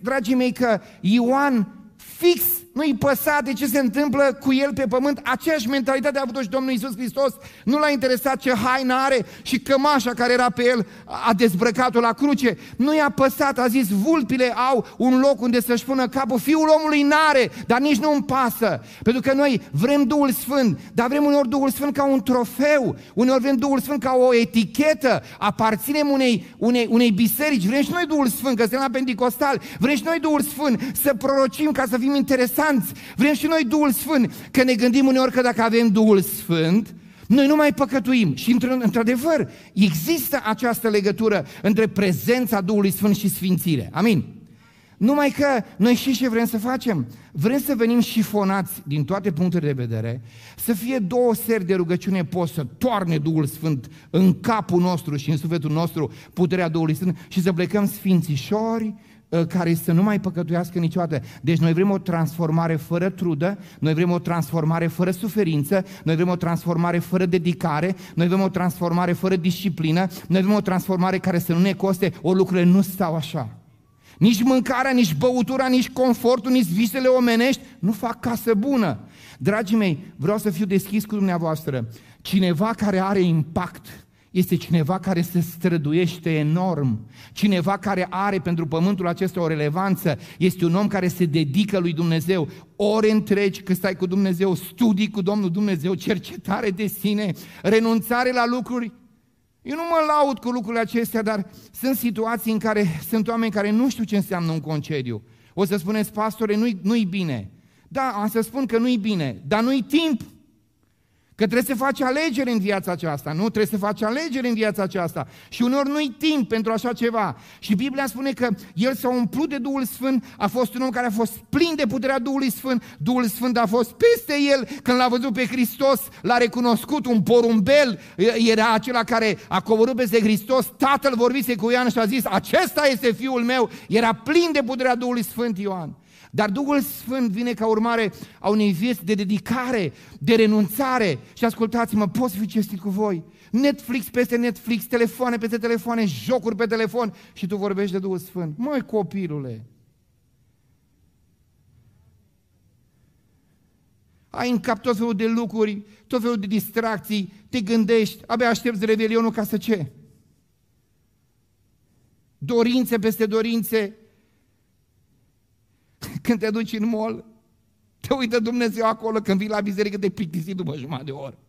dragii mei, că Ioan fix nu-i păsa de ce se întâmplă cu el pe pământ. Aceeași mentalitate a avut-o și Domnul Iisus Hristos. Nu l-a interesat ce haină are și cămașa care era pe el, a dezbrăcat-o la cruce. Nu i-a păsat, a zis, vulpile au un loc unde să-și pună capul, Fiul omului n-are, dar nici nu îmi pasă. Pentru că noi vrem Duhul Sfânt, dar vrem uneori Duhul Sfânt ca un trofeu, uneori vrem Duhul Sfânt ca o etichetă, aparținem unei biserici, vrem și noi Duhul Sfânt, că suntem la Pentecostal, vrem și noi Duhul Sfânt să prorocim ca să fim interesanți, vrem și noi Duhul Sfânt, că ne gândim uneori că dacă avem Duhul Sfânt, noi nu mai păcătuim. Și într-adevăr există această legătură între prezența Duhului Sfânt și sfințire. Amin. Numai că noi și ce vrem să facem? Vrem să venim șifonați din toate punctele de vedere, să fie 2 seri de rugăciune post să toarne Duhul Sfânt în capul nostru și în sufletul nostru puterea Duhului Sfânt și să plecăm sfințișori, care să nu mai păcătuiască niciodată. Deci noi vrem o transformare fără trudă, noi vrem o transformare fără suferință, noi vrem o transformare fără dedicare, noi vrem o transformare fără disciplină, noi vrem o transformare care să nu ne coste, o lucrurile nu stau așa. Nici mâncarea, nici băutura, nici confortul, nici visele omenești nu fac casă bună. Dragii mei, vreau să fiu deschis cu dumneavoastră. Cineva care are impact este cineva care se străduiește enorm, cineva care are pentru pământul acesta o relevanță, este un om care se dedică lui Dumnezeu, ore întregi că stai cu Dumnezeu, studii cu Domnul Dumnezeu, cercetare de sine, renunțare la lucruri. Eu nu mă laud cu lucrurile acestea, dar sunt situații în care sunt oameni care nu știu ce înseamnă un concediu. O să spuneți, pastore, nu-i bine. Da, am să spun că nu-i bine, dar nu-i timp. Că trebuie să faci alegeri în viața aceasta, nu? Trebuie să faci alegeri în viața aceasta. Și uneori nu-i timp pentru așa ceva. Și Biblia spune că el s-a umplut de Duhul Sfânt, a fost un om care a fost plin de puterea Duhului Sfânt, Duhul Sfânt a fost peste el, când l-a văzut pe Hristos, l-a recunoscut, un porumbel era acela care a coborât peste Hristos, Tatăl vorbise cu Ioan și a zis, acesta este Fiul meu, era plin de puterea Duhului Sfânt Ioan. Dar Duhul Sfânt vine ca urmare a unei vieți de dedicare, de renunțare. Și ascultați-mă, pot să fiu cinstit cu voi. Netflix peste Netflix, telefoane peste telefoane, jocuri pe telefon și tu vorbești de Duhul Sfânt. Măi, copilule! Ai în cap tot felul de lucruri, tot felul de distracții, te gândești, abia aștepți revelionul ca să ce? Dorințe peste dorințe. Când te duci în mall, te uită Dumnezeu acolo, când vii la biserică te plictisi după jumătate de oră.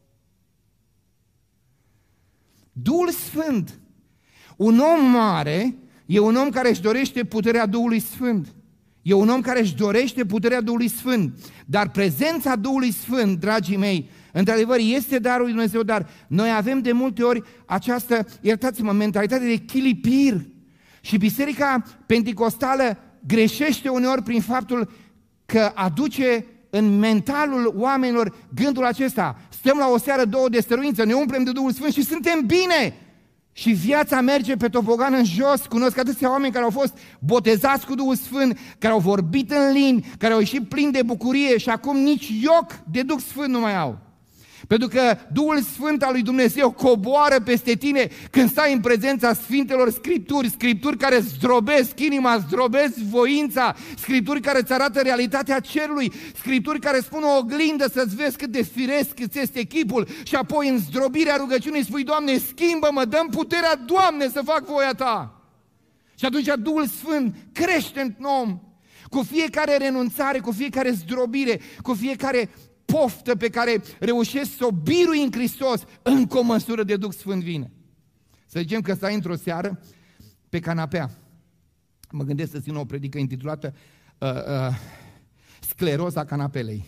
Duhul Sfânt. Un om mare e un om care își dorește puterea Duhului Sfânt. E un om care își dorește puterea Duhului Sfânt. Dar prezența Duhului Sfânt, dragii mei, într-adevăr este darul lui Dumnezeu, dar noi avem de multe ori această, iertați-mă, mentalitate de chilipir. Și biserica penticostală greșește uneori prin faptul că aduce în mentalul oamenilor gândul acesta. Stăm la o seară, 2 de stăruință, ne umplem de Duhul Sfânt și suntem bine. Și viața merge pe topogan în jos. Cunosc atâția oameni care au fost botezați cu Duhul Sfânt, care au vorbit în limbi, care au ieșit plini de bucurie și acum nici ioc de Duh Sfânt nu mai au. Pentru că Duhul Sfânt al lui Dumnezeu coboară peste tine când stai în prezența Sfintelor Scripturi, Scripturi care zdrobesc inima, zdrobesc voința, Scripturi care îți arată realitatea cerului, Scripturi care spun o oglindă să-ți vezi cât de firesc îți este chipul și apoi în zdrobirea rugăciunii spui, Doamne, schimbă-mă, dă-mi puterea, Doamne, să fac voia Ta. Și atunci Duhul Sfânt crește în om cu fiecare renunțare, cu fiecare zdrobire, cu fiecare poftă pe care reușești să o birui în Hristos, încă o măsură de Duh Sfânt vine. Să zicem că stai într-o seară pe canapea. Mă gândesc să țin o predică intitulată Scleroza canapelei.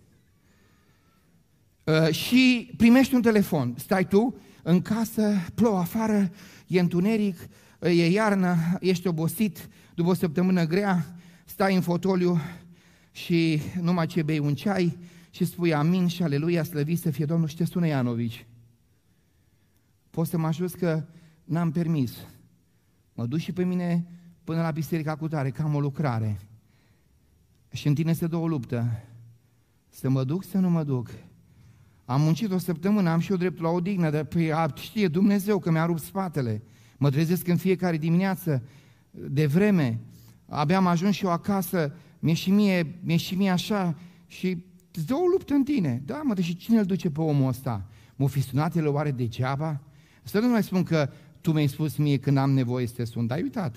Și primești un telefon. Stai tu în casă, plouă afară, e întuneric, e iarnă, ești obosit, după o săptămână grea, stai în fotoliu și numai ce bei un ceai și spui amin și aleluia, slăvit să fie Domnul și te sună Ianovici. Poți să mă ajuți că n-am permis. Mă duc și pe mine până la biserica cu tare, că am o lucrare. Și în tine se dă o luptă. Să mă duc, să nu mă duc. Am muncit o săptămână, am și eu dreptul la odihnă, dar știe Dumnezeu că mi-a rupt spatele. Mă trezesc în fiecare dimineață de vreme. abia am ajuns și eu acasă, mi-e și mie așa și îți dă o luptă în tine. Da, mă, deși cine îl duce pe omul ăsta? M-o fi sunat el oare degeaba? Să nu mai spun că tu mi-ai spus mie când am nevoie să te sun, dar ai uitat.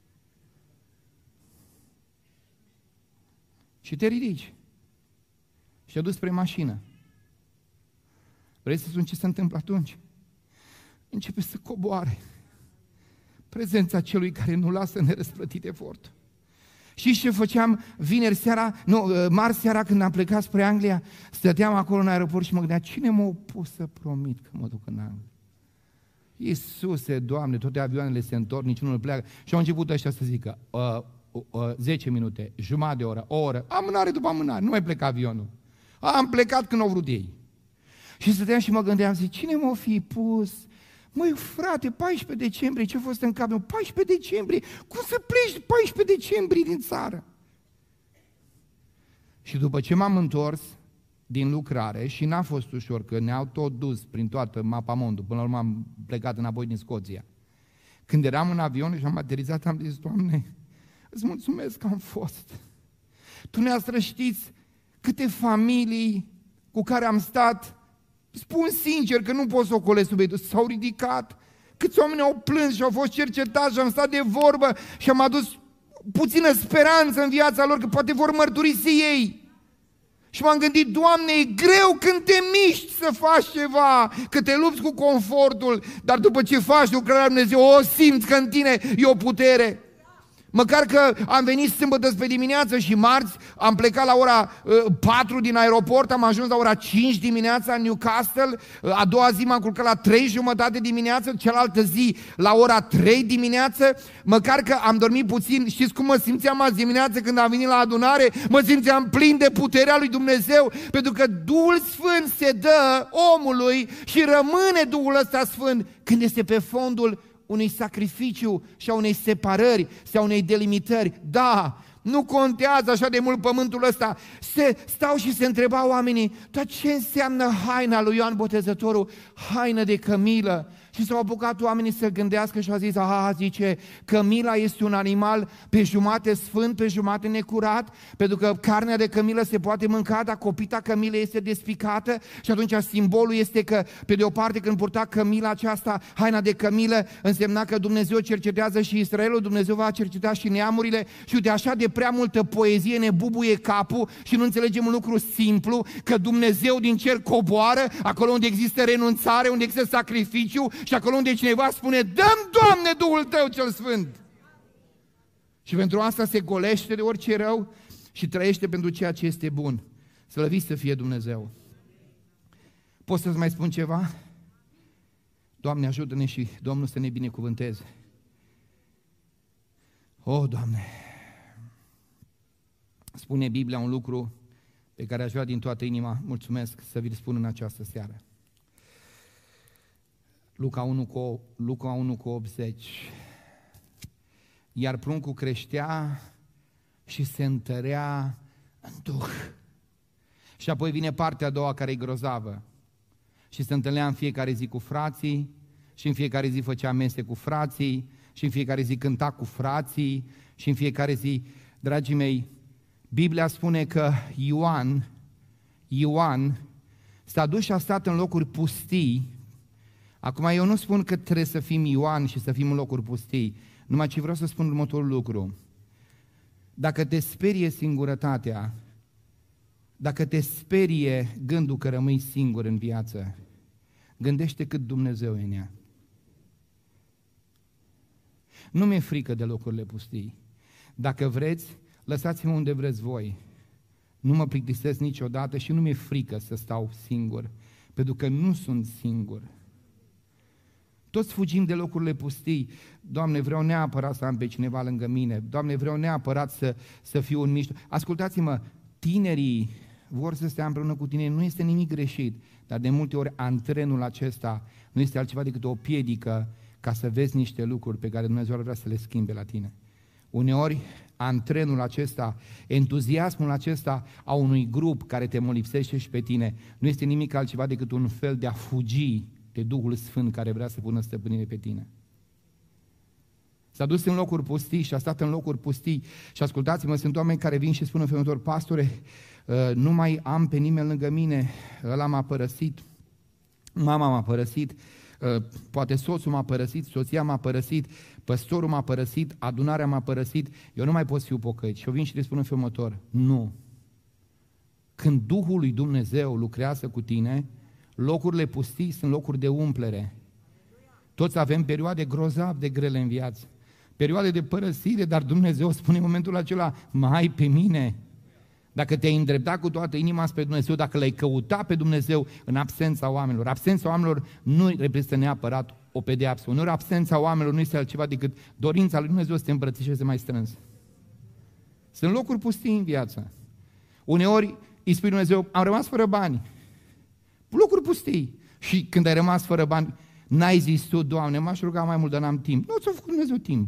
Și te ridici. Și te duci spre mașină. Vrei să spun ce se întâmplă atunci? Începe să coboare prezența celui care nu lasă nerăsplătit efort. Și ce făceam marți seara când am plecat spre Anglia, stăteam acolo în aeroport și mă gândeam, cine m-a pus să promit că mă duc în Anglia? Iisuse, Doamne, toate avioanele se întorc, niciunul nu pleacă. Și au început ăștia să zică, 10 minute, jumătate de oră, o oră, amânare după amânare, nu mai pleca avionul. Am plecat când au vrut ei. Și stăteam și mă gândeam, zic, cine m-a fi pus? Măi, frate, 14 decembrie, ce-a fost în cap meu? 14 decembrie? Cum să pleci 14 decembrie din țară? Și după ce m-am întors din lucrare, și n-a fost ușor, că ne-au tot dus prin toată mapamondul, până la urmă am plecat înapoi din Scoția. Când eram în avion și am aterizat, am zis, Doamne, îți mulțumesc că am fost. Dumneavoastră știți câte familii cu care am stat, spun sincer că nu pot să o colesc subiectul, s-au ridicat, câți oameni au plâns și au fost cercetați și am stat de vorbă și am adus puțină speranță în viața lor, că poate vor mărturisi ei. Și m-am gândit, Doamne, e greu când te miști să faci ceva, că te lupți cu confortul, dar după ce faci lucrarea lui Dumnezeu, o simți că în tine e o putere. Măcar că am venit sâmbătă spre dimineață și marți am plecat la ora 4 din aeroport, am ajuns la ora 5 dimineața în Newcastle, a doua zi m-am culcat la 3:30 dimineață, cealaltă zi la ora 3 dimineață, măcar că am dormit puțin. Știți cum mă simțeam azi dimineață când am venit la adunare? Mă simțeam plin de puterea lui Dumnezeu, pentru că Duhul Sfânt se dă omului și rămâne Duhul ăsta Sfânt când este pe fondul unui sacrificiu și a unei separări și a unei delimitări. Da, nu contează așa de mult pământul ăsta. Stau și se întrebau oamenii, dar ce înseamnă haina lui Ioan Botezătorul? Haină de cămilă. Și s-au apucat oamenii să gândească și au zis, zice, cămila este un animal pe jumate sfânt, pe jumate necurat, pentru că carnea de cămilă se poate mânca, dar copita cămilei este despicată și atunci simbolul este că, pe de o parte, când purta cămila aceasta, haina de cămilă, însemna că Dumnezeu cercetează și Israelul, Dumnezeu va cerceta și neamurile și uite, așa de prea multă poezie ne bubuie capul și nu înțelegem un lucru simplu, că Dumnezeu din cer coboară, acolo unde există renunțare, unde există sacrificiu, și acolo unde cineva spune, dă-mi, Doamne, Duhul Tău cel Sfânt. Și pentru asta se golește de orice rău și trăiește pentru ceea ce este bun. Slăvit să fie Dumnezeu. Pot să-ți mai spun ceva? Doamne, ajută-ne și Domnul să ne binecuvânteze. O, Doamne! Spune Biblia un lucru pe care aș vrea din toată inima, mulțumesc, să vi-l spun în această seară. Luca 1:80. Iar pruncul creștea și se întărea în Duh. Și apoi vine partea a doua care e grozavă. Și se întâlnea în fiecare zi cu frații și în fiecare zi făcea mese cu frații și în fiecare zi cânta cu frații și în fiecare zi, dragii mei, Biblia spune că Ioan s-a dus și a stat în locuri pustii. Acum eu nu spun că trebuie să fim Ioan și să fim în locuri pustii, numai ce vreau să spun următorul lucru. Dacă te sperie singurătatea, dacă te sperie gândul că rămâi singur în viață, gândește cât Dumnezeu e în ea. Nu mi-e frică de locurile pustii. Dacă vreți, lăsați-mă unde vreți voi. Nu mă plictisesc niciodată și nu mi-e frică să stau singur, pentru că nu sunt singur. Toți fugim de locurile pustii. Doamne, vreau neapărat să am pe cineva lângă mine. Doamne, vreau neapărat să fiu în mijloc. Ascultați-mă, tinerii vor să stea împreună cu tine, nu este nimic greșit, dar de multe ori antrenul acesta nu este altceva decât o piedică ca să vezi niște lucruri pe care Dumnezeu ar vrea să le schimbe la tine. Uneori, antrenul acesta, entuziasmul acesta a unui grup care te molipsește și pe tine, nu este nimic altceva decât un fel de a fugi de Duhul Sfânt care vrea să pună stăpânire pe tine. S-a dus în locuri pustii și a stat în locuri pustii. Și ascultați-mă, sunt oameni care vin și spun în felul următor: pastore, nu mai am pe nimeni lângă mine, ăla m-a părăsit, mama m-a părăsit, poate soțul m-a părăsit, soția m-a părăsit, păstorul m-a părăsit, adunarea m-a părăsit, eu nu mai pot fi pocăit. Și eu vin și le spun în felul următor: nu. Când Duhul lui Dumnezeu lucrează cu tine, locurile pustii sunt locuri de umplere. Toți avem perioade grozav de grele în viață, perioade de părăsire, dar Dumnezeu spune în momentul acela: mai ai pe mine. Dacă te-ai îndreptat cu toată inima spre Dumnezeu, dacă l-ai căutat pe Dumnezeu în absența oamenilor. Absența oamenilor nu reprezintă neapărat o pedeapsă. Uneori absența oamenilor nu este altceva decât dorința lui Dumnezeu să te îmbrățișeze mai strâns. Sunt locuri pustii în viață. Uneori îi spui Dumnezeu: am rămas fără bani. Locuri pustii. Și când ai rămas fără bani, n-ai zis tu: Doamne, m-aș ruga mai mult, dar n-am timp. Nu ți-a făcut Dumnezeu timp.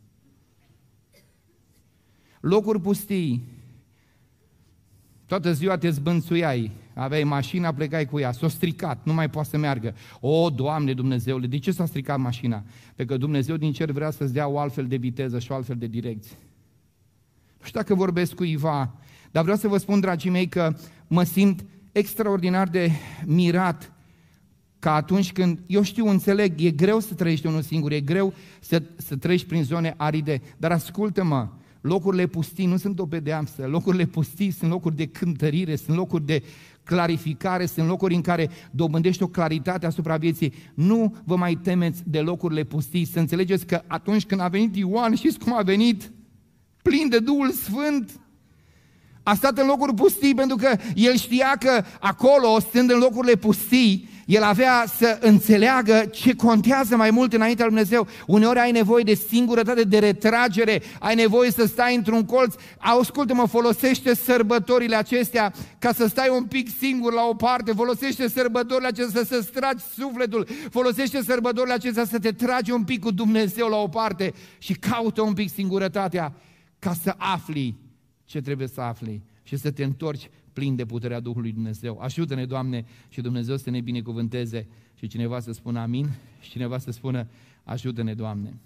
Locuri pustii. Toată ziua te zbânțuiai, aveai mașina, plecai cu ea, s-a stricat, nu mai poate să meargă. O, Doamne Dumnezeule, de ce s-a stricat mașina? Pentru că Dumnezeu din cer vrea să-ți dea o altfel de viteză și o altfel de direcție. Nu știu dacă vorbesc cuiva, dar vreau să vă spun, dragii mei, că mă simt extraordinar de mirat că atunci când, eu știu, înțeleg, e greu să trăiești unul singur, e greu să trăiești prin zone aride, dar ascultă-mă, locurile pustii nu sunt o pedeapsă, locurile pustii sunt locuri de cântărire, sunt locuri de clarificare, sunt locuri în care dobândești o claritate asupra vieții. Nu vă mai temeți de locurile pustii, să înțelegeți că atunci când a venit Ioan, știți cum a venit? Plin de Duhul Sfânt. A stat în locuri pustii pentru că el știa că acolo, stând în locurile pustii, el avea să înțeleagă ce contează mai mult înaintea lui Dumnezeu. Uneori ai nevoie de singurătate, de retragere, ai nevoie să stai într-un colț. Ascultă-mă, folosește sărbătorile acestea ca să stai un pic singur la o parte, folosește sărbătorile acestea să-ți tragi sufletul, folosește sărbătorile acestea să te tragi un pic cu Dumnezeu la o parte și caută un pic singurătatea ca să afli ce trebuie să afli și să te întorci plin de puterea Duhului Dumnezeu. Ajută-ne, Doamne, și Dumnezeu să ne binecuvânteze și cineva să spună amin și cineva să spună: ajută-ne, Doamne.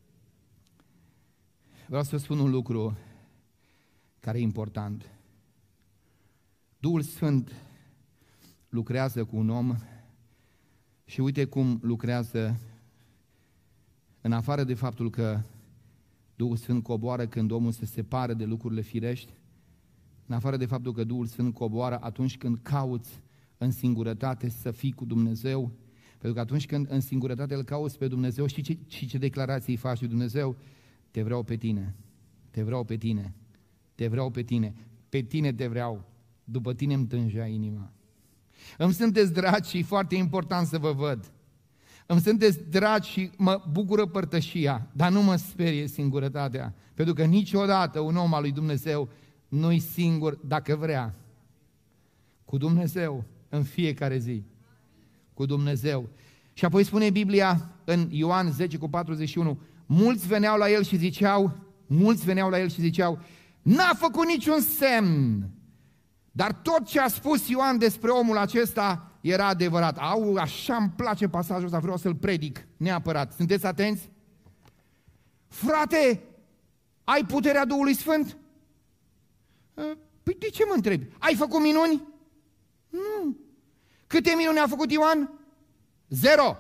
Vreau să spun un lucru care e important. Duhul Sfânt lucrează cu un om și uite cum lucrează, în afară de faptul că Duhul Sfânt coboară când omul se separă de lucrurile firești, în afară de faptul că Duhul Sfânt coboară atunci când cauți în singurătate să fii cu Dumnezeu, pentru că atunci când în singurătate îl cauți pe Dumnezeu, știi ce declarații faci lui Dumnezeu? Te vreau pe tine, te vreau pe tine, te vreau pe tine, pe tine te vreau, după tine îmi tângea inima. Îmi sunteți dragi și e foarte important să vă văd. Îmi sunteți dragi și mă bucură părtășia, dar nu mă sperie singurătatea, pentru că niciodată un om al lui Dumnezeu nu-i singur dacă vrea. Cu Dumnezeu în fiecare zi. Cu Dumnezeu. Și apoi spune Biblia în Ioan 10:41, mulți veneau la el și ziceau, n-a făcut niciun semn. Dar tot ce a spus Ioan despre omul acesta era adevărat. Așa îmi place pasajul ăsta, vreau să-l predic neapărat. Sunteți atenți? Frate, ai puterea Duhului Sfânt? Păi de ce mă întrebi? Ai făcut minuni? Nu. Câte minuni a făcut Ioan? 0.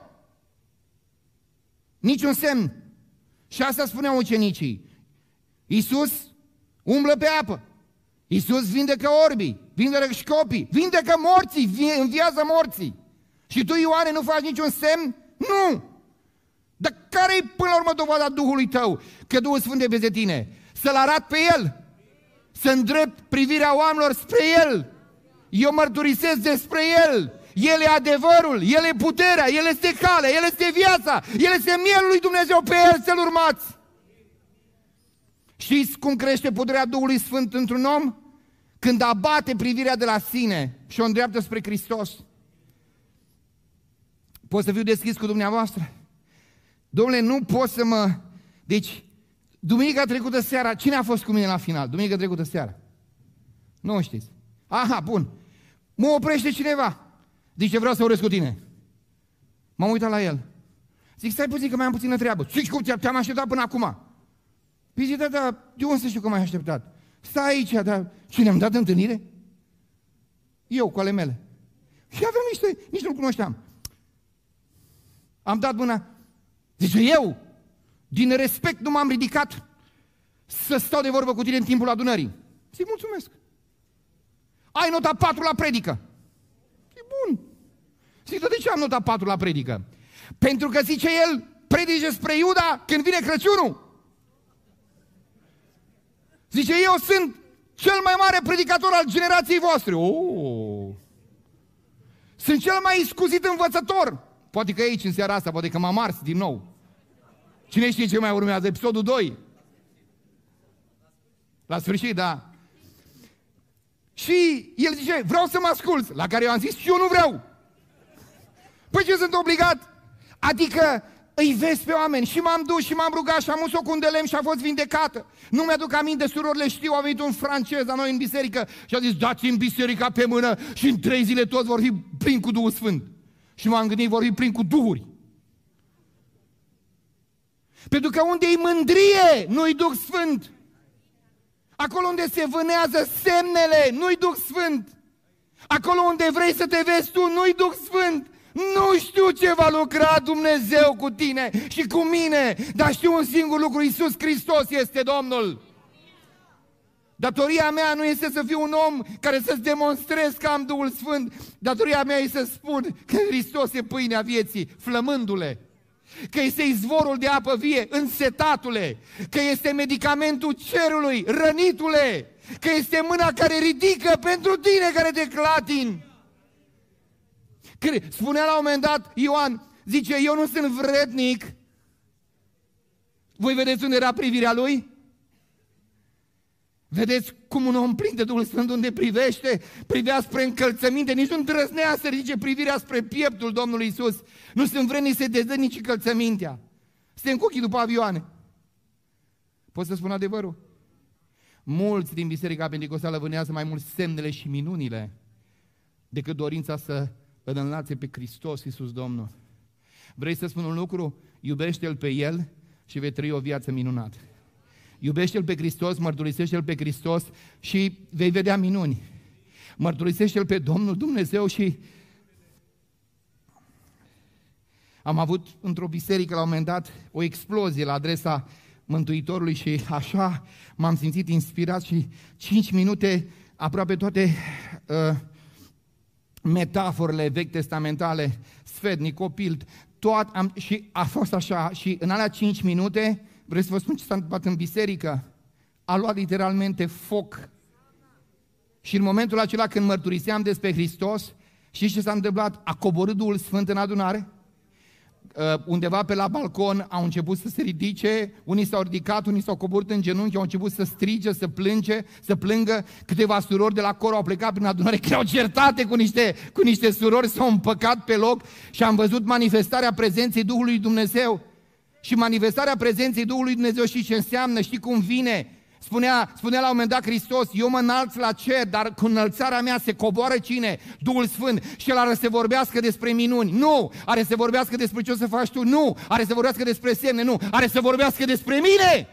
Niciun semn. Și asta spuneau ucenicii. Iisus umblă pe apă. Iisus vindecă orbii, vindecă școpii, vindecă morții, înviază morții. Și tu, Ioane, nu faci niciun semn? Nu! Dar care-i până la urmă dovada Duhului tău? Că Duhul Sfânt e peste tine. Să-L arat pe El. Să îndrept privirea oamenilor spre El. Eu mărturisesc despre El. El e adevărul, El e puterea, El este calea, El este viața, El este mielul lui Dumnezeu, pe El să-L urmați. Știți cum crește puterea Duhului Sfânt într-un om? Când abate privirea de la sine și o îndreaptă spre Hristos. Pot să fiu deschis cu dumneavoastră? Dom'le, nu pot să mă... Deci, duminica trecută seara, cine a fost cu mine la final? Duminica trecută seara? Nu știți. Aha, bun. Mă oprește cineva. Zice, vreau să urez cu tine. M-am uitat la el. Zic, stai puțin că mai am puțină treabă. Zici, cum te-am așteptat până acum? Păi zic, da, de unde să știu că m-ai așteptat? Stai aici, dar cine am dat întâlnire? Eu, cu ale mele. Și aveam nici nu-l cunoșteam. Am dat mâna. Zice, eu, din respect, nu m-am ridicat să stau de vorbă cu tine în timpul adunării. Zic, mulțumesc. Ai nota 4 la predică. Zic, bun. Zic, de ce am nota 4 la predică? Pentru că, zice el, predice spre Iuda când vine Crăciunul. Zice, eu sunt cel mai mare predicator al generației voastre. Sunt cel mai iscusit învățător. Poate că aici, în seara asta, poate că m-am ars din nou. Cine știe ce mai urmează? Episodul 2. La sfârșit, da. Și el zice, vreau să mă asculți. La care eu am zis, și eu nu vreau. Păi ce sunt obligat? Adică îi vezi pe oameni. Și m-am dus și m-am rugat și am uns-o cu un de lemn și a fost vindecată. Nu mi-aduc aminte, surorile știu, a venit un francez la noi în biserică și a zis, dați-mi biserica pe mână și în 3 zile toți vor fi plini cu Duhul Sfânt. Și m-am gândit, vor fi plini cu duhuri. Pentru că unde e mândrie, nu-i Duh Sfânt. Acolo unde se vânează semnele, nu-i Duh Sfânt. Acolo unde vrei să te vezi tu, nu-i Duh Sfânt. Nu știu ce va lucra Dumnezeu cu tine și cu mine, dar știu un singur lucru, Iisus Hristos este Domnul. Datoria mea nu este să fiu un om care să-ți demonstrez că am Duhul Sfânt. Datoria mea este să spun că Hristos e pâinea vieții, flămându-le. Că este izvorul de apă vie, însetatule. Că este medicamentul cerului, rănitule. Că este mâna care ridică pentru tine care te clatini. Spunea la un moment dat Ioan, zice, eu nu sunt vrednic. Voi vedeți unde era privirea lui? Vedeți cum un om plin de Duhul Sfânt unde privește? Privea spre încălțăminte, nici nu îndrăznea să ridice privirea spre pieptul Domnului Iisus. Nu sunt vrednici să deză nici încălțămintea. Suntem cu ochii după avioane. Pot să spun adevărul? Mulți din Biserica Penticostală vânează mai mult semnele și minunile decât dorința să îl înalțe pe Hristos Iisus Domnul. Vrei să spun un lucru? Iubește-L pe El și vei trăi o viață minunată. Iubește-L pe Hristos, mărturisește-L pe Hristos și vei vedea minuni. Mărturisește-L pe Domnul Dumnezeu și am avut într-o biserică la un moment dat o explozie la adresa Mântuitorului și așa m-am simțit inspirat și 5 minute aproape toate metaforele vechi testamentale, sfetnic, copil, și a fost așa și în alea 5 minute, vreți să vă spun ce s-a întâmplat în biserică? A luat literalmente foc. Și în momentul acela când mărturiseam despre Hristos, știți ce s-a întâmplat? A coborât Duhul Sfânt în adunare? Undeva pe la balcon au început să se ridice, unii s-au ridicat, unii s-au coborât în genunchi, au început să strige, să plângă. Câteva surori de la cor au plecat prin adunare, că erau certate cu niște surori, s-au împăcat pe loc și am văzut manifestarea prezenței Duhului Dumnezeu. Și manifestarea prezenței Duhului Dumnezeu, știi ce înseamnă, știi cum vine? Spunea la un moment dat Hristos, eu mă înalț la cer, dar cu înălțarea mea se coboară cine? Duhul Sfânt. Și El are să vorbească despre minuni? Nu. Are să vorbească despre ce o să faci tu? Nu. Are să vorbească despre semne? Nu. Are să vorbească despre mine.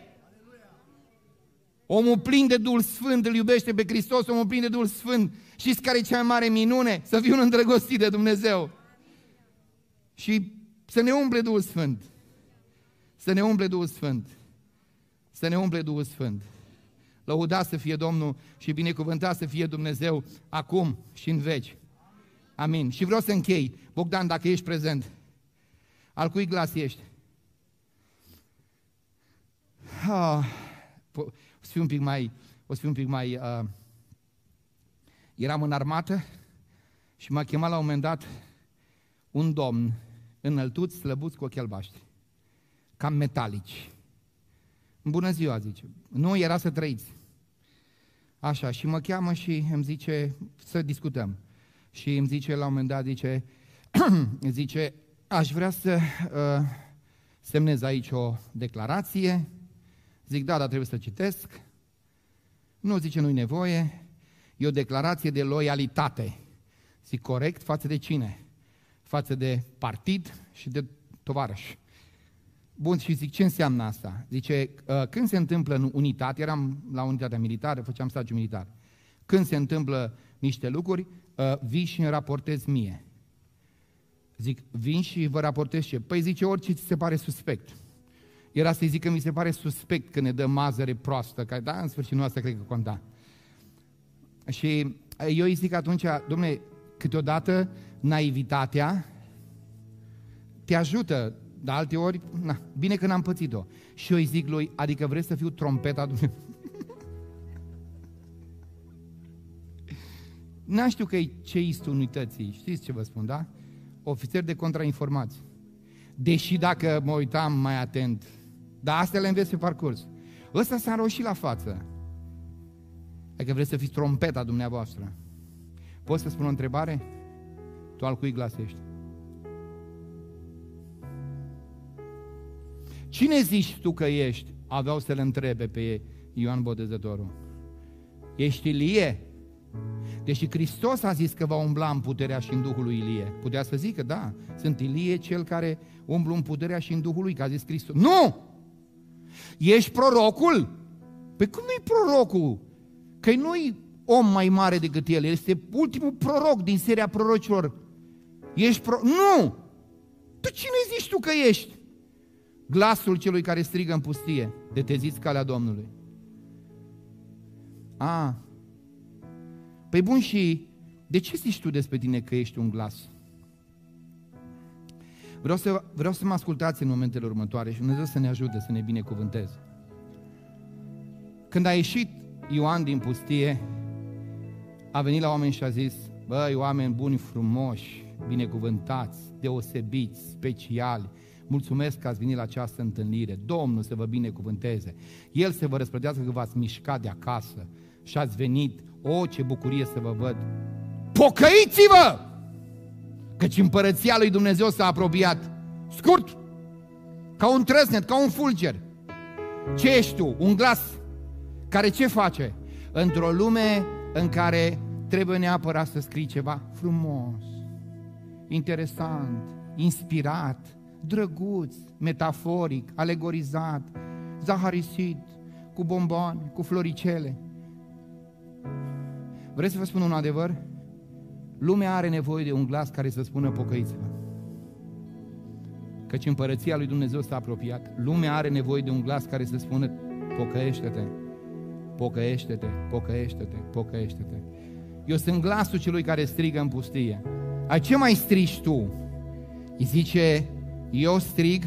Omul plin de Duhul Sfânt îl iubește pe Hristos, omul plin de Duhul Sfânt. Știți care e cea mai mare minune? Să fii un îndrăgostit de Dumnezeu. Și să ne umple Duhul Sfânt. Să ne umple Duhul Sfânt. Să ne umple Duhul Sfânt. Lăudat să fie Domnul și binecuvântat să fie Dumnezeu acum și în veci. Amin. Și vreau să închei. Bogdan, dacă ești prezent, al cui glas ești? O să fiu un pic mai... Eram în armată și m-a chemat la un moment dat un domn înăltuț, slăbuț, cu ochi albaștri, cam metalici. Bună ziua, zice. Nu, era să trăiți. Așa, și mă cheamă și îmi zice să discutăm. Și îmi zice la un moment dat, zice, aș vrea să semnez aici o declarație. Zic, da, dar trebuie să citesc. Nu, zice, nu-i nevoie. E o declarație de loialitate. Zic, corect, față de cine? Față de partid și de tovarăș. Bun, și zic, ce înseamnă asta? Zice, când se întâmplă în unitate, eram la unitatea militară, făceam stagiu militar. Când se întâmplă niște lucruri, vii și îmi raportezi mie. Zic, vin și vă raportez ce? Păi zice, orice ți se pare suspect. Era să-i zic că mi se pare suspect că ne dă mazăre proastă, că da, în sfârșit nu asta cred că conta. Și eu îi zic atunci, dom'le, câteodată naivitatea te ajută, dar alte ori, na, bine că n-am pățit-o. Și eu îi zic lui, adică vrei să fiu trompeta Dumnezeu? N-a știu că e ceistul unității, știți ce vă spun, da? Ofițer de contrainformații. Deși dacă mă uitam mai atent, dar astea le înveți pe parcurs. Ăsta s-a înroșit la față. Adică vreți să fiți trompeta dumneavoastră. Poți să spun o întrebare? Tu al cui glas ești? Cine zici tu că ești? Aveau să le întrebe pe Ioan Botezătorul. Ești Ilie? Deși Hristos a zis că va umbla în puterea și în Duhul lui Ilie. Putea să zică, da, sunt Ilie cel care umblă în puterea și în Duhul lui, că a zis Hristos. Nu! Ești prorocul? Păi cum nu-i prorocul? Că nu-i om mai mare decât el, este ultimul proroc din seria prorocilor. Ești Nu! Tu cine zici tu că ești? Glasul celui care strigă în pustie, deteziți calea Domnului. Păi bun, și de ce zici tu despre tine că ești un glas? Vreau să mă ascultați în momentele următoare și Dumnezeu să ne ajute, să ne binecuvânteze. Când a ieșit Ioan din pustie, a venit la oameni și a zis, băi, oameni buni, frumoși, binecuvântați, deosebiți, speciali, mulțumesc că ați venit la această întâlnire, Domnul să vă binecuvânteze, El să vă răsplătească că v-ați mișcat de acasă și ați venit, ce bucurie să vă văd. Pocăiți-vă! Căci împărăția lui Dumnezeu s-a apropiat. Scurt, ca un trăsnet, ca un fulger. Ce ești tu? Un glas care ce face? Într-o lume în care trebuie neapărat să scrii ceva frumos, interesant, inspirat, drăguț, metaforic, alegorizat, zaharisit, cu bomboane, cu floricele. Vreți să vă spun un adevăr? Lumea are nevoie de un glas care să spună pocăiți-vă. Căci împărăția lui Dumnezeu s-a apropiat. Lumea are nevoie de un glas care să spună pocăiește-te, pocăiește-te, pocăiește-te, pocăiește-te. Eu sunt glasul celui care strigă în pustie. Ce mai strigi tu? Îi zice, eu strig.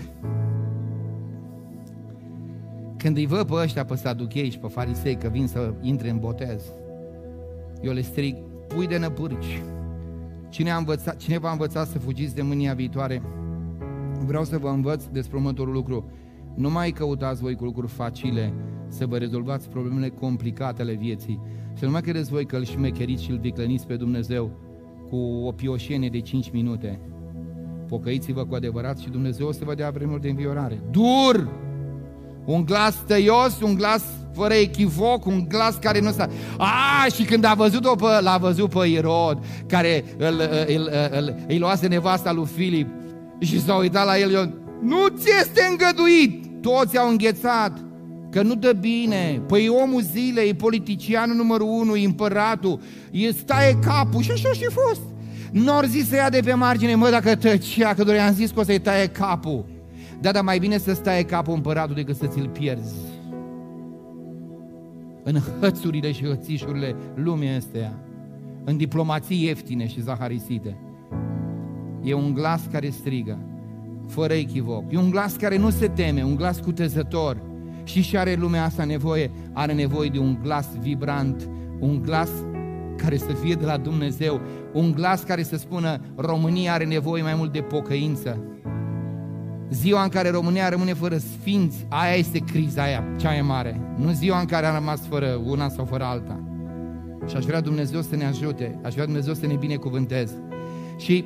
Când îi văd pe ăștia, pe saduchei și pe farisei că vin să intre în botez, eu le strig, pui de năpârci. Cine v-a învățat să fugiți de mânia viitoare? Vreau să vă învăț despre următorul lucru. Nu mai căutați voi cu lucruri facile să vă rezolvați problemele complicate ale vieții. Să nu mai credeți voi că îl șmecheriți și îl viclăniți pe Dumnezeu cu o pioșenie de 5 minute. Pocăiți-vă cu adevărat și Dumnezeu o să vă dea vremuri de înviorare. Dur! Un glas tăios, un glas fără echivoc, un glas care nu s-a... Și când l-a văzut pe Irod, care îi luase nevasta lui Filip și s-a uitat la el, nu ți este îngăduit! Toți au înghețat, că nu dă bine. Păi omul zilei, e politicianul numărul 1, e împăratul, taie capul și așa și fost. N-or zis să ia de pe margine, dacă tăcea, că doar i-am zis că o să-i taie capul. Dar mai bine să stai capul împăratul decât să ți-l pierzi în hățurile și hățișurile lumii astea, în diplomații ieftine și zaharisite. E un glas care strigă, fără echivoc. E un glas care nu se teme, un glas cutezător. Și are lumea asta nevoie? Are nevoie de un glas vibrant, un glas care să fie de la Dumnezeu, un glas care să spună, România are nevoie mai mult de pocăință. Ziua în care România rămâne fără sfinți, aia este criza aia, cea mai mare. Nu ziua în care a rămas fără una sau fără alta. Și aș vrea Dumnezeu să ne ajute, aș vrea Dumnezeu să ne binecuvânteze. Și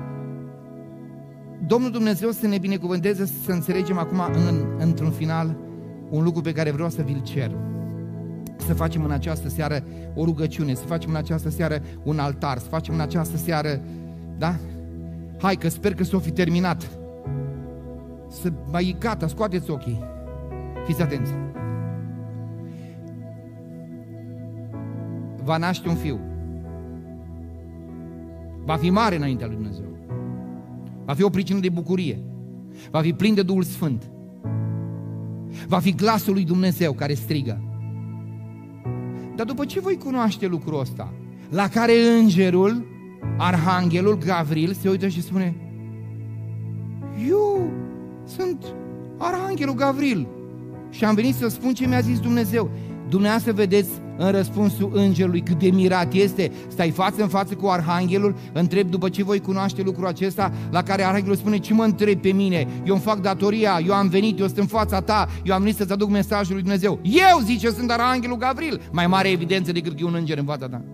Domnul Dumnezeu să ne binecuvânteze, să înțelegem acum într-un final un lucru pe care vreau să vi-l cer. Să facem în această seară o rugăciune, să facem în această seară un altar, să facem în această seară, da? Hai că sper că s-o fi terminat. să mai gata, scoateți ochii. Fiți atenți. Va naște un fiu. Va fi mare înaintea lui Dumnezeu. Va fi o pricină de bucurie. Va fi plin de Duhul Sfânt. Va fi glasul lui Dumnezeu care strigă. Dar după ce voi cunoaște lucrul ăsta, la care îngerul, arhanghelul Gavril se uită și spune: eu sunt arhanghelul Gavril și am venit să spun ce mi-a zis Dumnezeu. Dumneavoastră vedeți în răspunsul îngerului cât de mirat este. Stai față în față cu arhanghelul, întreb după ce voi cunoaște lucrul acesta, la care arhanghelul spune: ce mă întrebi pe mine? Eu îmi fac datoria, eu am venit, eu sunt în fața ta, eu am venit să-ți aduc mesajul lui Dumnezeu. Eu, zice, sunt arhanghelul Gavril. Mai mare evidență decât că e un înger în fața ta.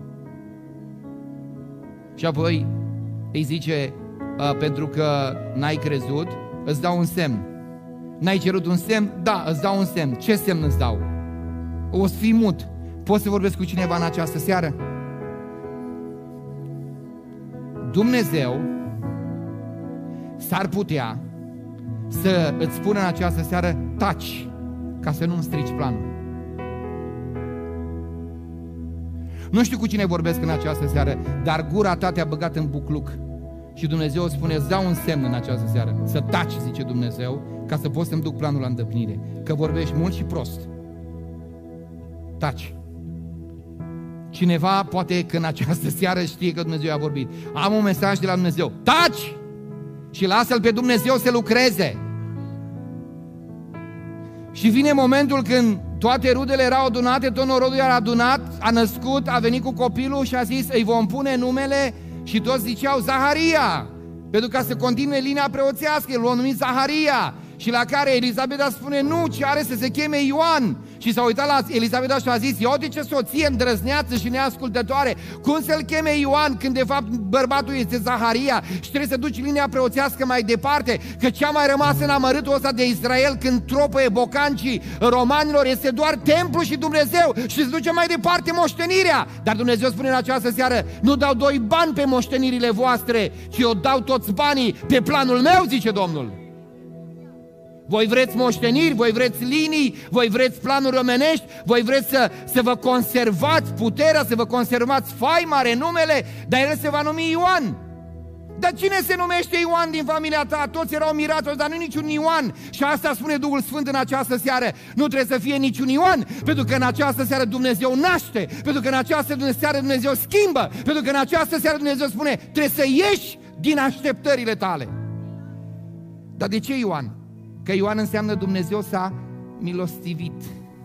Și apoi îi zice: pentru că n-ai crezut, îți dau un semn. N-ai cerut un semn? Da, îți dau un semn. Ce semn îți dau? O să fii mut. Poți să vorbesc cu cineva în această seară? Dumnezeu s-ar putea să îți spună în această seară: taci, ca să nu-mi strici planul. Nu știu cu cine vorbesc în această seară, dar gura ta te-a băgat în bucluc. Și Dumnezeu spune: îți dau un semn în această seară. Să taci, zice Dumnezeu, ca să poți să-mi duc planul la îndeplinire. Că vorbești mult și prost. Taci. Cineva poate că în această seară știe că Dumnezeu a vorbit. Am un mesaj de la Dumnezeu. Taci! Și lasă-L pe Dumnezeu să lucreze. Și vine momentul când toate rudele erau adunate, tot norodul era adunat, a născut, a venit cu copilul și a zis: îi vom pune numele, și toți ziceau Zaharia, pentru ca să continue linia preoțească, îl vom numi Zaharia. Și la care Elisabeta spune: nu, ce are să se cheme Ioan. Și s-a uitat la Elisabeta și a zis: ia uite ce soție îndrăzneață și neascultătoare, cum să-l cheme Ioan când de fapt bărbatul este Zaharia și trebuie să duci linia preoțească mai departe, că ce-a mai rămas în amărâtul ăsta de Israel când tropăie bocancii romanilor este doar templu și Dumnezeu, și se duce mai departe moștenirea. Dar Dumnezeu spune în această seară: nu dau 2 bani pe moștenirile voastre, ci eu dau toți banii pe planul meu, zice Domnul. Voi vreți moșteniri, voi vreți linii, voi vreți planuri omenești, voi vreți să vă conservați puterea, să vă conservați faima, renumele, dar el se va numi Ioan. Dar cine se numește Ioan din familia ta? Toți erau mirați, dar nu niciun Ioan. Și asta spune Duhul Sfânt în această seară. Nu trebuie să fie niciun Ioan, pentru că în această seară Dumnezeu naște, pentru că în această seară Dumnezeu schimbă, pentru că în această seară Dumnezeu spune: trebuie să ieși din așteptările tale. Dar de ce Ioan? Că Ioan înseamnă Dumnezeu s-a milostivit.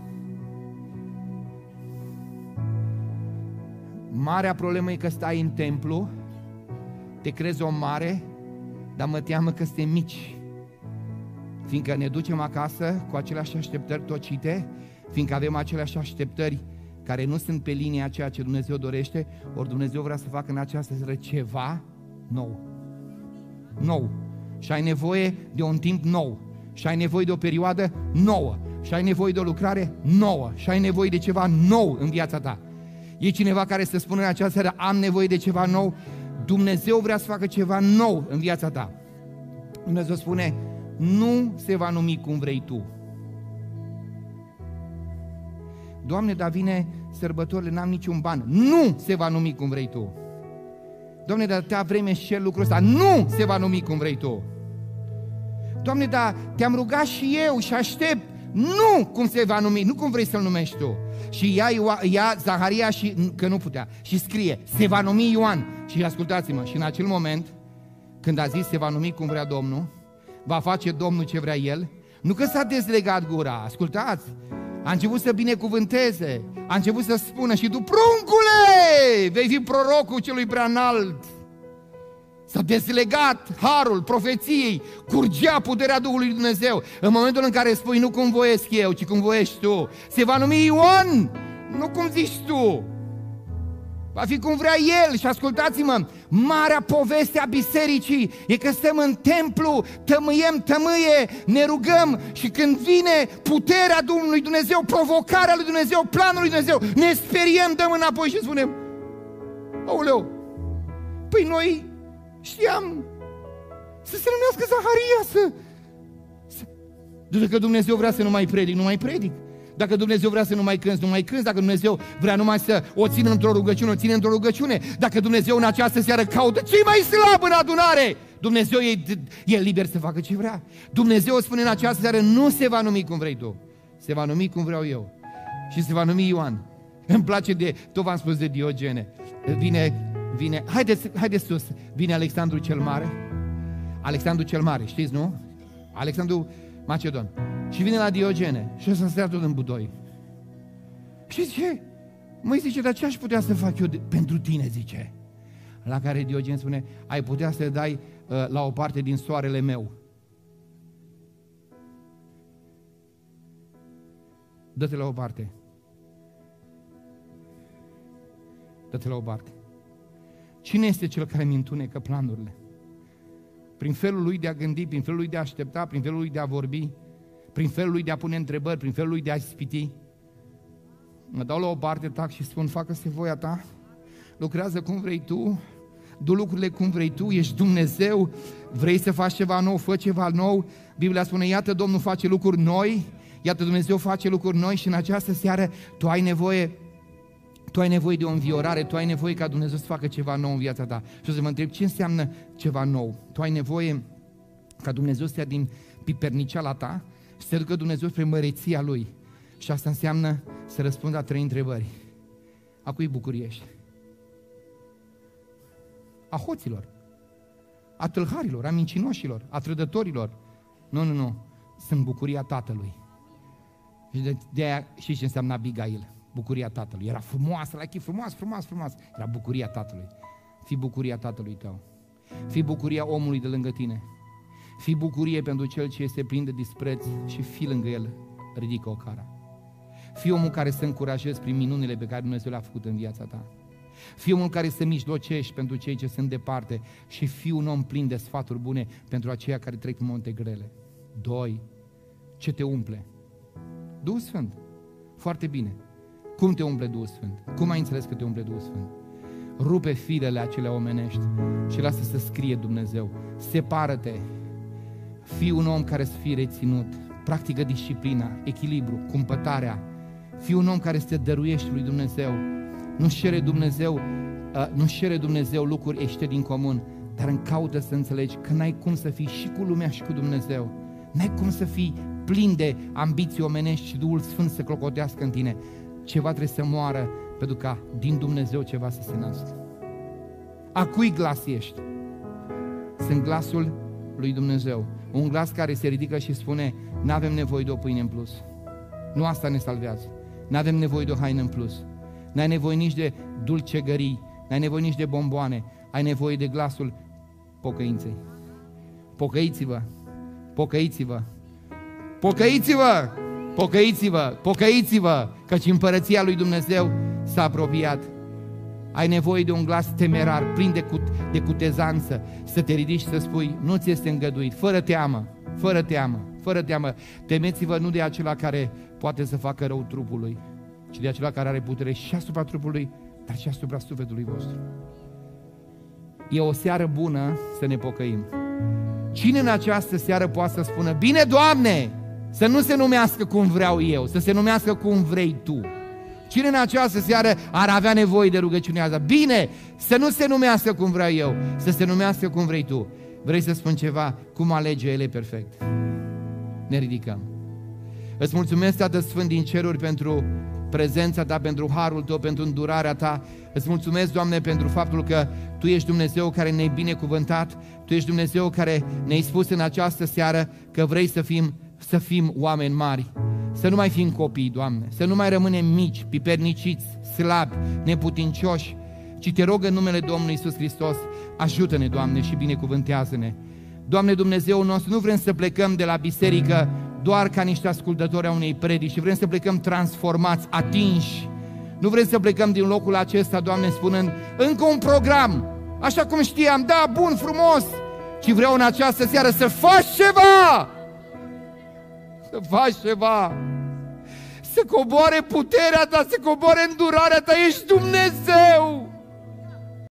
Marea problemă e că stai în templu, te crezi om mare, dar mă teamă că suntem mici. Fiindcă ne ducem acasă cu aceleași așteptări tocite, fiindcă avem aceleași așteptări care nu sunt pe linia ceea ce Dumnezeu dorește, ori Dumnezeu vrea să facă în această seară ceva nou. Nou. Și ai nevoie de un timp nou. Și ai nevoie de o perioadă nouă. Și ai nevoie de o lucrare nouă. Și ai nevoie de ceva nou în viața ta. E cineva care să spună în această seară: am nevoie de ceva nou? Dumnezeu vrea să facă ceva nou în viața ta. Dumnezeu spune: nu se va numi cum vrei tu. Doamne, dar vine sărbătorile, n-am niciun ban. Nu se va numi cum vrei tu. Doamne, dar te-a vreme și lucrul ăsta. Nu se va numi cum vrei tu. Doamne, dar te-am rugat și eu și aștept. Nu cum se va numi, nu cum vrei să-l numești tu. Și ia Zaharia, și că nu putea, și scrie: se va numi Ioan. Și ascultați-mă, și în acel moment când a zis se va numi cum vrea Domnul, va face Domnul ce vrea El, nu că s-a dezlegat gura, ascultați, a început să binecuvânteze, a început să spună: și tu, pruncule, vei fi prorocul celui prea înalt. S-a dezlegat harul profeției, curgea puterea Duhului Dumnezeu. În momentul în care spui: nu cum voiesc eu, ci cum voiești tu, se va numi Ioan, nu cum zici tu. Va fi cum vrea El. Și ascultați-mă, marea poveste a bisericii e că stăm în templu, tămâiem tămâie, ne rugăm și când vine puterea Lui Dumnezeu, provocarea lui Dumnezeu, planul lui Dumnezeu, ne speriem, dăm înapoi și spunem: aoleu, păi noi știam să se numească Zaharia, Dacă Dumnezeu vrea să nu mai predic, nu mai predic. Dacă Dumnezeu vrea să nu mai cânți, nu mai cânți. Dacă Dumnezeu vrea numai să o țină într-o rugăciune, o ține într-o rugăciune. Dacă Dumnezeu în această seară caută cei mai slab în adunare, Dumnezeu e liber să facă ce vrea. Dumnezeu spune în această seară, nu se va numi cum vrei tu, se va numi cum vreau eu. Și se va numi Ioan. Îmi place tot v-am spus de Diogene. Vine, haideți sus, vine Alexandru cel Mare. Alexandru cel Mare, știți, nu? Alexandru Macedon. Și vine la Diogene și ăsta stă tot în budoi. Și zice, măi, zice, dar ce aș putea să fac eu pentru tine, zice. La care Diogen spune, ai putea să dai la o parte din soarele meu. Dă-te la o parte. Dă-te la o parte. Cine este cel care îmi întunecă planurile? Prin felul lui de a gândi, prin felul lui de a aștepta, prin felul lui de a vorbi, prin felul lui de a pune întrebări, prin felul lui de a ispiti. Mă dau la o parte, tac, și spun, facă-se voia ta, lucrează cum vrei tu, du lucrurile cum vrei tu, ești Dumnezeu, vrei să faci ceva nou, fă ceva nou. Biblia spune, iată Domnul face lucruri noi, iată Dumnezeu face lucruri noi și în această seară tu ai nevoie de o înviorare, tu ai nevoie ca Dumnezeu să facă ceva nou în viața ta. Și o să mă întreb, ce înseamnă ceva nou? Tu ai nevoie ca Dumnezeu să ia din piperniceala ta și să ducă Dumnezeu spre măreția Lui. Și asta înseamnă să răspund la 3 întrebări. A cui bucurie ești? A hoților, a tâlharilor, a mincinoșilor, a trădătorilor. Nu. Sunt bucuria Tatălui. Și de aia știi ce înseamnă Abigail? Bucuria Tatălui. Era frumoasă, la chip, frumos. Era bucuria Tatălui. Fii bucuria Tatălui tău. Fii bucuria omului de lângă tine. Fii bucurie pentru cel ce este plin de dispreț și fii lângă el, ridică o cara. Fii omul care să încurajezi prin minunile pe care Dumnezeu le-a făcut în viața ta. Fii omul care să mijlocești pentru cei ce sunt departe și fii un om plin de sfaturi bune pentru aceia care trec monte grele. 2. Ce te umple? Duhul Sfânt. Foarte bine. Cum te umple Duhul Sfânt? Cum ai înțeles că te umple Duhul Sfânt? Rupe firele acelea omenești și lasă să scrie Dumnezeu. Separă-te. Fii un om care să fie reținut. Practică disciplina, echilibru, cumpătarea. Fii un om care să te dăruiești lui Dumnezeu. Nu-și cere Dumnezeu lucruri ieșite din comun, dar încaută să înțelegi că n-ai cum să fii și cu lumea și cu Dumnezeu. N-ai cum să fii plin de ambiții omenești și Duhul Sfânt să clocotească în tine. Ceva trebuie să moară pentru ca din Dumnezeu ceva să se nască. A cui glas ești? Sunt glasul lui Dumnezeu. Un glas care se ridică și spune, n-avem nevoie de o pâine în plus. Nu asta ne salvează. N-avem nevoie de o haină în plus. N-ai nevoie nici de dulcegării, n-ai nevoie nici de bomboane, ai nevoie de glasul pocăinței. Pocăiți-vă, pocăiți-vă, pocăiți-vă, pocăiți-vă, pocăiți-vă, căci împărăția lui Dumnezeu s-a apropiat. Ai nevoie de un glas temerar, plin de cutezanță, să te ridici și să spui, nu ți este îngăduit, fără teamă, fără teamă, fără teamă. Temeți-vă nu de acela care poate să facă rău trupului, ci de acela care are putere și asupra trupului, dar și asupra sufletului vostru. E o seară bună să ne pocăim. Cine în această seară poate să spună, bine, Doamne, să nu se numească cum vreau eu, să se numească cum vrei Tu? Cine în această seară ar avea nevoie de rugăciunea asta? Bine, să nu se numească cum vreau eu, să se numească cum vrei Tu. Vrei să spun ceva? Cum alege El e perfect. Ne ridicăm. Îți mulțumesc, Tată Sfânt din ceruri, pentru prezența Ta, pentru harul Tău, pentru îndurarea Ta. Îți mulțumesc, Doamne, pentru faptul că Tu ești Dumnezeu care ne-ai binecuvântat, Tu ești Dumnezeu care ne-ai spus în această seară că vrei să fim oameni mari. Să nu mai fim copii, Doamne, să nu mai rămânem mici, piperniciți, slabi, neputincioși, ci Te rog în numele Domnului Iisus Hristos, ajută-ne, Doamne, și binecuvântează-ne. Doamne Dumnezeu nostru, nu vrem să plecăm de la biserică doar ca niște ascultători a unei predici, ci vrem să plecăm transformați, atinși. Nu vrem să plecăm din locul acesta, Doamne, spunând, încă un program, așa cum știam, da, bun, frumos, ci vreau în această seară să faci ceva! Să faci ceva! Să coboare puterea Ta, să coboare îndurarea Ta, ești Dumnezeu!